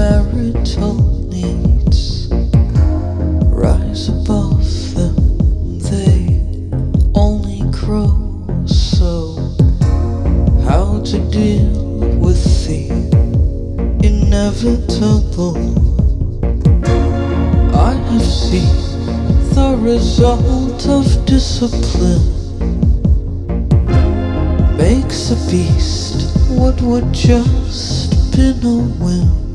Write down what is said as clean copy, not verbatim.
marital needs rise above them. They only grow. So how to deal with the inevitable? I have seen the result of discipline makes a beast what would just been a whim.